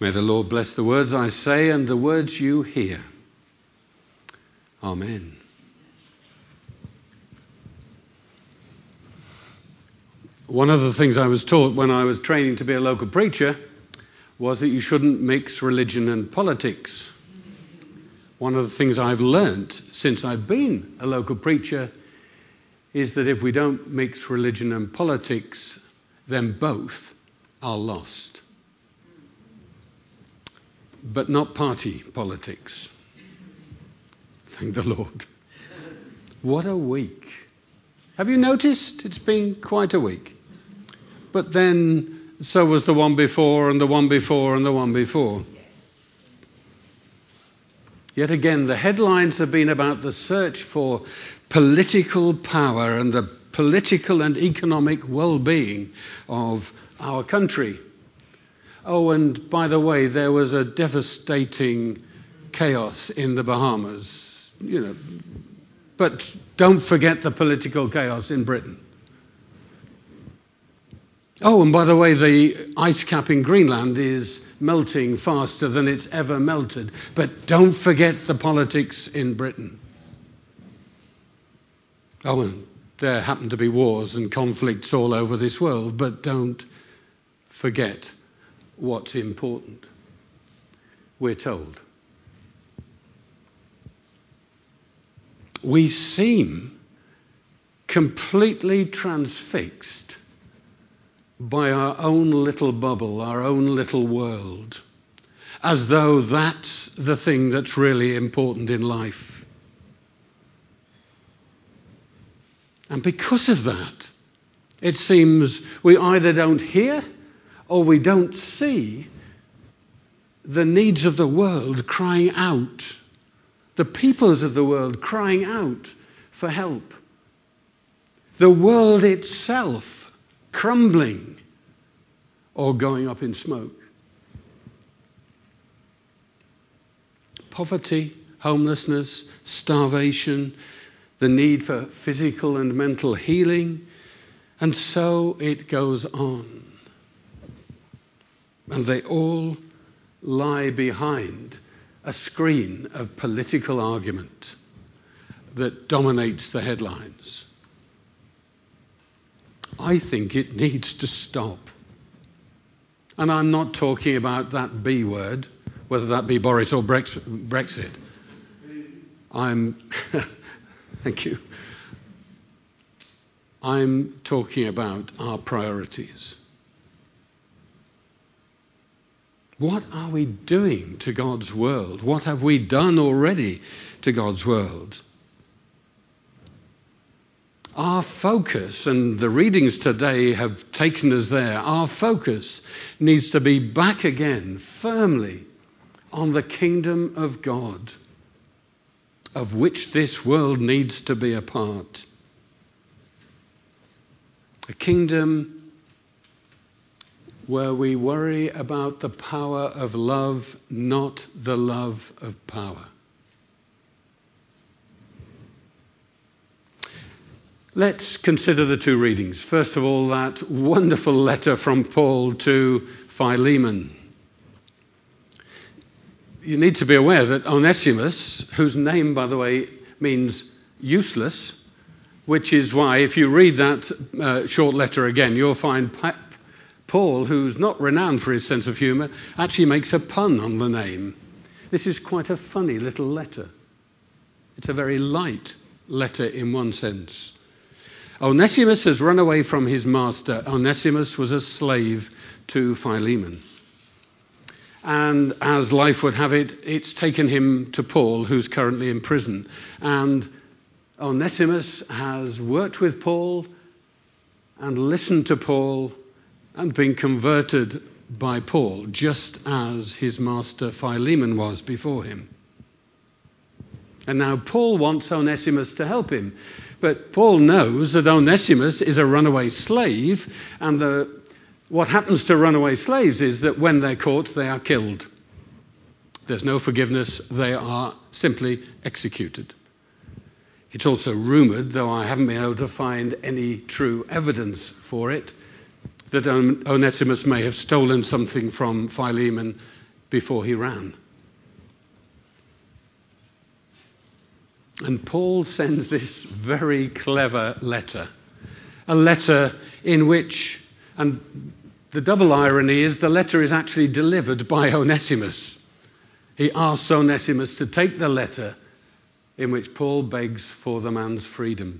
May the Lord bless the words I say and the words you hear. Amen. One of the things I was taught when I was training to be a local preacher was that you shouldn't mix religion and politics. One of the things I've learnt since I've been a local preacher is that if we don't mix religion and politics, then both are lost. But not party politics. Thank the Lord. What a week. Have you noticed? It's been quite a week. But then so was the one before and the one before and the one before. Yet again, the headlines have been about the search for political power and the political and economic well-being of our country. Oh, and by the way, there was a devastating chaos in the Bahamas, But don't forget the political chaos in Britain. Oh, and by the way, the ice cap in Greenland is melting faster than it's ever melted. But don't forget the politics in Britain. Oh, and there happen to be wars and conflicts all over this world, but don't forget what's important, we're told. We seem completely transfixed by our own little bubble, our own little world, as though that's the thing that's really important in life. And because of that, it seems we either don't hear or we don't see the needs of the world crying out, the peoples of the world crying out for help, the world itself crumbling or going up in smoke. Poverty, homelessness, starvation, the need for physical and mental healing, and so it goes on. And they all lie behind a screen of political argument that dominates the headlines. I think it needs to stop. And I'm not talking about that B word, whether that be Boris or Brexit. Thank you. I'm talking about our priorities. What are we doing to God's world? What have we done already to God's world? Our focus, and the readings today have taken us there, our focus needs to be back again firmly on the kingdom of God, of which this world needs to be a part. A kingdom where we worry about the power of love, not the love of power. Let's consider the two readings. First of all, that wonderful letter from Paul to Philemon. You need to be aware that Onesimus, whose name, by the way, means useless, which is why if you read that short letter again, you'll find Paul, who's not renowned for his sense of humour, actually makes a pun on the name. This is quite a funny little letter. It's a very light letter in one sense. Onesimus has run away from his master. Onesimus was a slave to Philemon. And as life would have it, it's taken him to Paul, who's currently in prison. And Onesimus has worked with Paul and listened to Paul and been converted by Paul, just as his master Philemon was before him. And now Paul wants Onesimus to help him. But Paul knows that Onesimus is a runaway slave, and what happens to runaway slaves is that when they're caught, they are killed. There's no forgiveness. They are simply executed. It's also rumoured, though I haven't been able to find any true evidence for it, that Onesimus may have stolen something from Philemon before he ran. And Paul sends this very clever letter, a letter in which, and the double irony is the letter is actually delivered by Onesimus. He asks Onesimus to take the letter in which Paul begs for the man's freedom.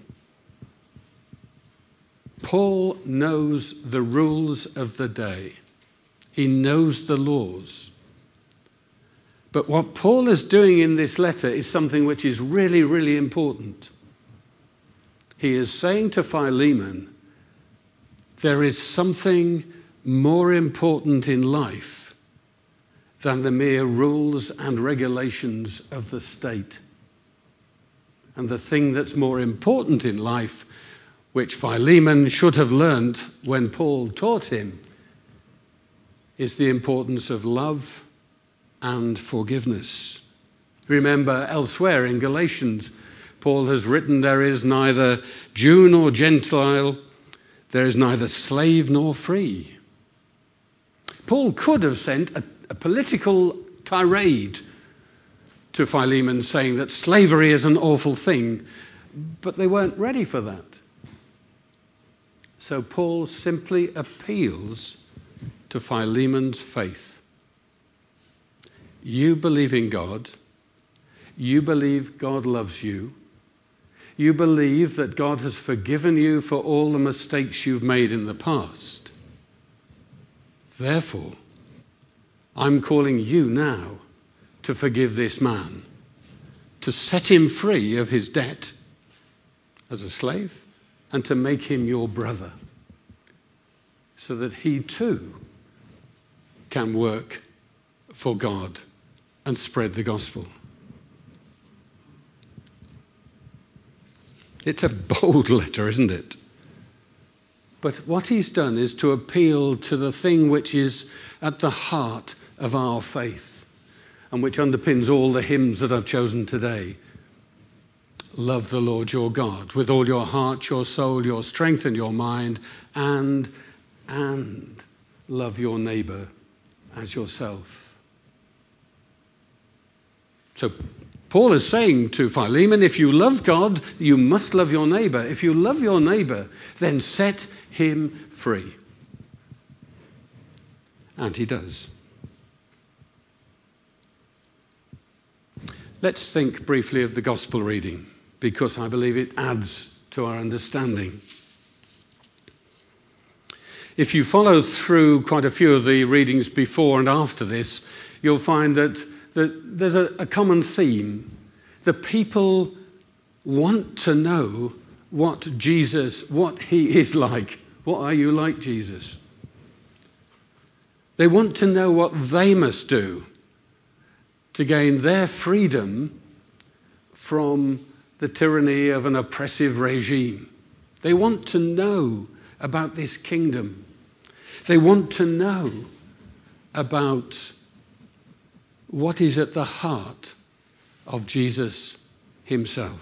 Paul knows the rules of the day. He knows the laws. But what Paul is doing in this letter is something which is really, really important. He is saying to Philemon, there is something more important in life than the mere rules and regulations of the state. And the thing that's more important in life, which Philemon should have learnt when Paul taught him, is the importance of love and forgiveness. Remember, elsewhere in Galatians, Paul has written, there is neither Jew nor Gentile, there is neither slave nor free. Paul could have sent a political tirade to Philemon saying that slavery is an awful thing, but they weren't ready for that. So Paul simply appeals to Philemon's faith. You believe in God. You believe God loves you. You believe that God has forgiven you for all the mistakes you've made in the past. Therefore, I'm calling you now to forgive this man, to set him free of his debt as a slave, and to make him your brother, so that he too can work for God and spread the gospel. It's a bold letter, isn't it? But what he's done is to appeal to the thing which is at the heart of our faith and which underpins all the hymns that I've chosen today. Love the Lord your God with all your heart, your soul, your strength and your mind, and love your neighbour as yourself. So Paul is saying to Philemon, if you love God, you must love your neighbour. If you love your neighbour, then set him free. And he does. Let's think briefly of the gospel reading, because I believe it adds to our understanding. If you follow through quite a few of the readings before and after this, you'll find that there's a common theme. The people want to know what he is like. What are you like, Jesus? They want to know what they must do to gain their freedom from the tyranny of an oppressive regime. They want to know about this kingdom. They want to know about what is at the heart of Jesus himself.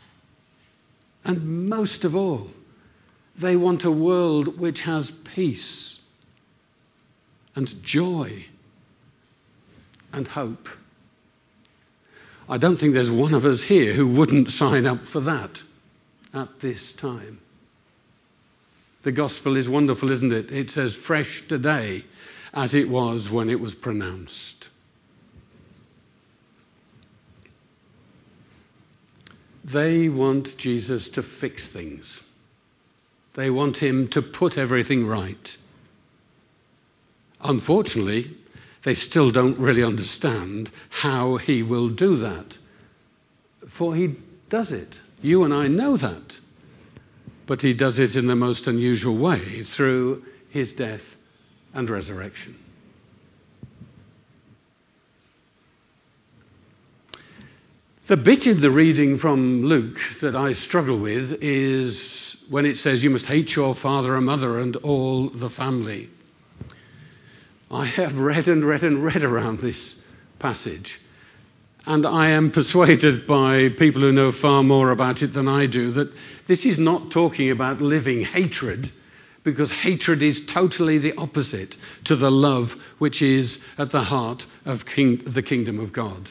And most of all, they want a world which has peace and joy and hope. I don't think there's one of us here who wouldn't sign up for that at this time. The gospel is wonderful, isn't it? It's as fresh today as it was when it was pronounced. They want Jesus to fix things. They want him to put everything right. Unfortunately, they still don't really understand how he will do that. For he does it. You and I know that. But he does it in the most unusual way, through his death and resurrection. The bit in the reading from Luke that I struggle with is when it says, you must hate your father and mother and all the family. I have read and read and read around this passage, and I am persuaded by people who know far more about it than I do that this is not talking about living hatred, because hatred is totally the opposite to the love which is at the heart of the kingdom of God.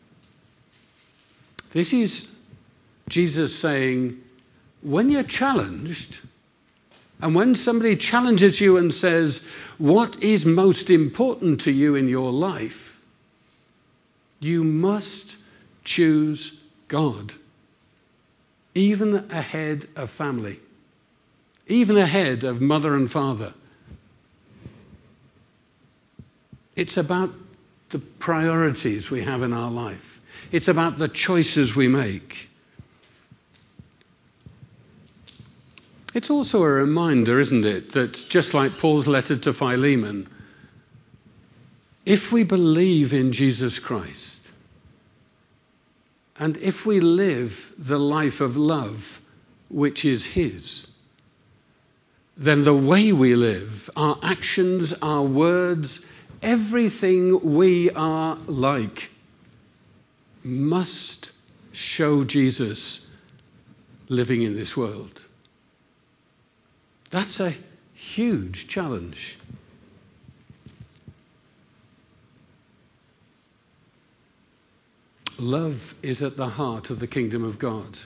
This is Jesus saying, when you're challenged, and when somebody challenges you and says, what is most important to you in your life, you must choose God, even ahead of family, even ahead of mother and father. It's about the priorities we have in our life. It's about the choices we make. It's also a reminder, isn't it, that just like Paul's letter to Philemon, if we believe in Jesus Christ, and if we live the life of love which is his, then the way we live, our actions, our words, everything we are like must show Jesus living in this world. That's a huge challenge. Love is at the heart of the kingdom of God.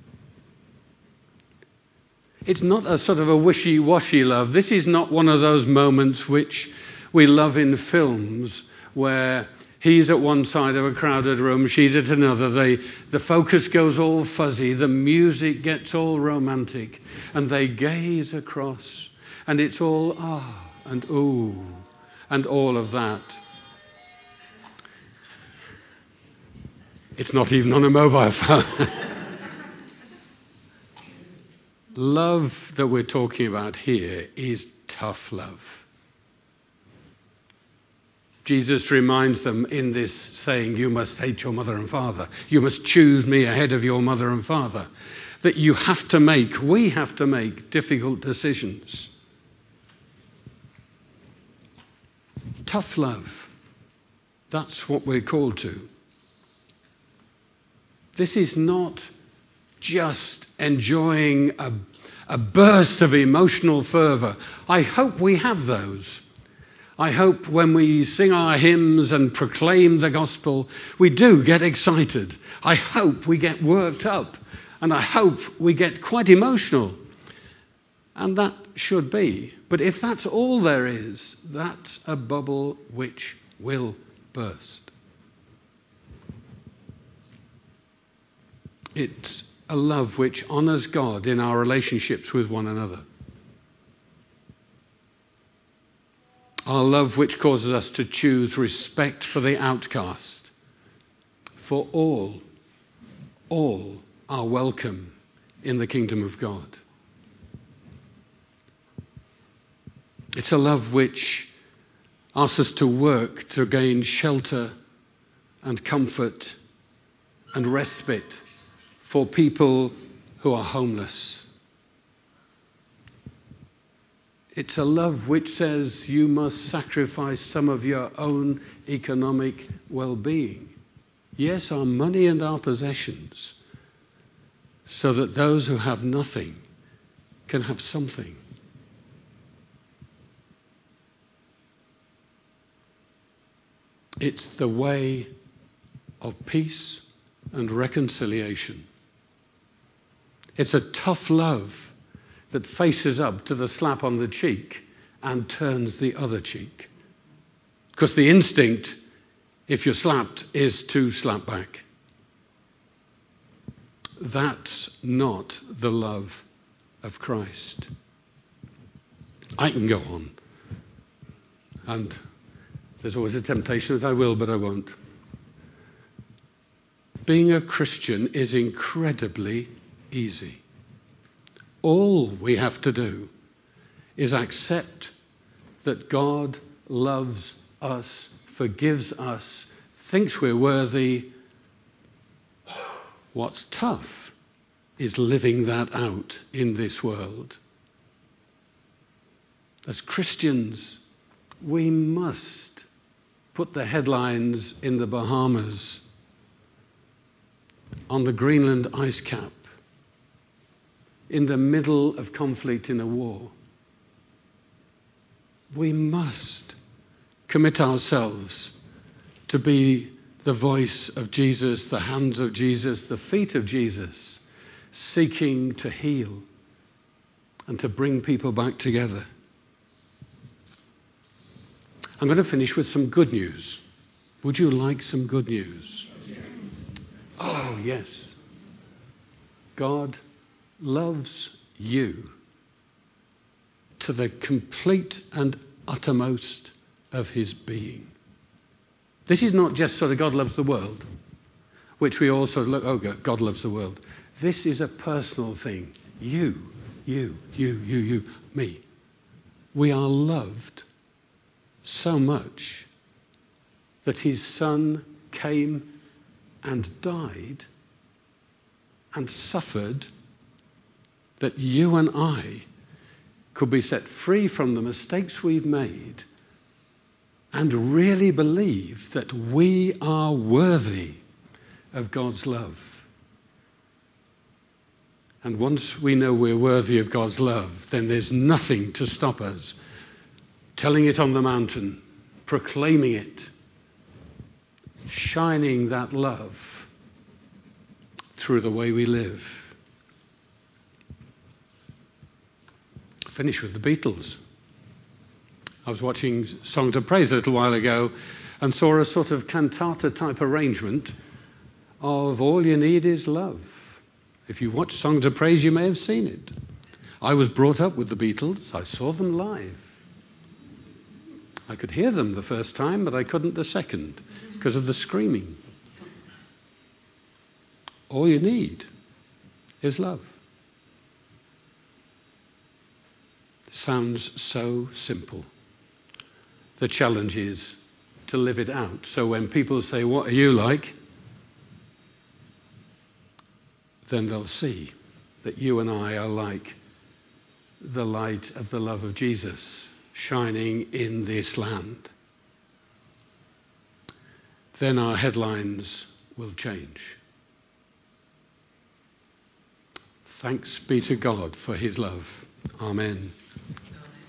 It's not a sort of a wishy-washy love. This is not one of those moments which we love in films where he's at one side of a crowded room, she's at another. The focus goes all fuzzy, the music gets all romantic, and they gaze across, and it's all ah and ooh and all of that. It's not even on a mobile phone. Love that we're talking about here is tough love. Jesus reminds them in this saying, you must hate your mother and father. You must choose me ahead of your mother and father. That we have to make difficult decisions. Tough love. That's what we're called to. This is not just enjoying a burst of emotional fervour. I hope we have those. I hope when we sing our hymns and proclaim the gospel, we do get excited. I hope we get worked up. And I hope we get quite emotional. And that should be. But if that's all there is, that's a bubble which will burst. It's a love which honours God in our relationships with one another. Our love which causes us to choose respect for the outcast. For all are welcome in the kingdom of God. It's a love which asks us to work to gain shelter and comfort and respite for people who are homeless. It's a love which says you must sacrifice some of your own economic well-being. Yes, our money and our possessions, so that those who have nothing can have something. It's the way of peace and reconciliation. It's a tough love that faces up to the slap on the cheek and turns the other cheek. Because the instinct, if you're slapped, is to slap back. That's not the love of Christ. I can go on. And there's always a temptation that I will, but I won't. Being a Christian is incredibly easy. All we have to do is accept that God loves us, forgives us, thinks we're worthy. What's tough is living that out in this world. As Christians, we must put the headlines in the Bahamas, on the Greenland ice cap, in the middle of conflict in a war. we must commit ourselves to be the voice of Jesus, the hands of Jesus, the feet of Jesus, seeking to heal and to bring people back together. I'm going to finish with some good news. Would you like some good news? Oh, yes. God loves you to the complete and uttermost of his being. This is not just sort of God loves the world, which we also look, oh, God loves the world. This is a personal thing. You, me. We are loved so much that his Son came and died and suffered that you and I could be set free from the mistakes we've made and really believe that we are worthy of God's love. And once we know we're worthy of God's love, then there's nothing to stop us telling it on the mountain, proclaiming it, shining that love through the way we live. Finish with the Beatles. I was watching Songs of Praise a little while ago and saw a sort of cantata type arrangement of All You Need Is Love. If you watch Songs of Praise, you may have seen it. I was brought up with the Beatles. I saw them live. I could hear them the first time, but I couldn't the second because of the screaming. All you need is love. Sounds so simple. The challenge is to live it out. So when people say, "What are you like?" then they'll see that you and I are like the light of the love of Jesus shining in this land. Then our headlines will change. Thanks be to God for his love. Amen.